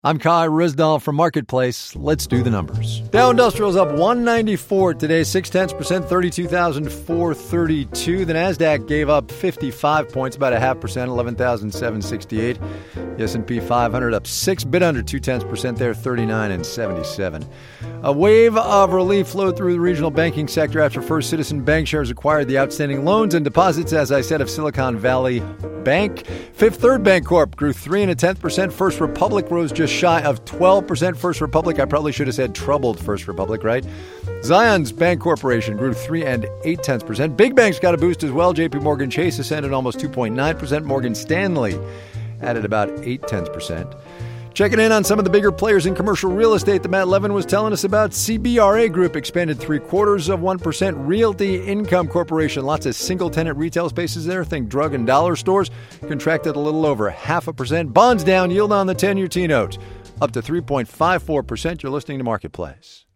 I'm Kai Rizdal from Marketplace. Let's do the numbers. Dow Industrial's up 194 today, 0.6%, 32,432. The Nasdaq gave up 55 points, about 0.5%, 11,768. The S&P 500 up 6, bit under 0.2% there, 39,77. A wave of relief flowed through the regional banking sector after First Citizen Bancshares acquired the outstanding loans and deposits, as I said, of Silicon Valley Bank. Fifth Third Bancorp grew 3.1%. First Republic rose just shy of 12%. First Republic, I probably should have said troubled First Republic, right? Zions Bank Corporation grew 3.8%. Big banks got a boost as well. JP Morgan Chase ascended almost 2.9%. Morgan Stanley added about 0.8%. Checking in on some of the bigger players in commercial real estate that Matt Levin was telling us about. CBRA Group expanded 0.75%. Realty Income Corporation, lots of single-tenant retail spaces there. Think drug and dollar stores. Contracted a little over 0.5%. Bonds down, yield on the 10-year T-note up to 3.54%. You're listening to Marketplace.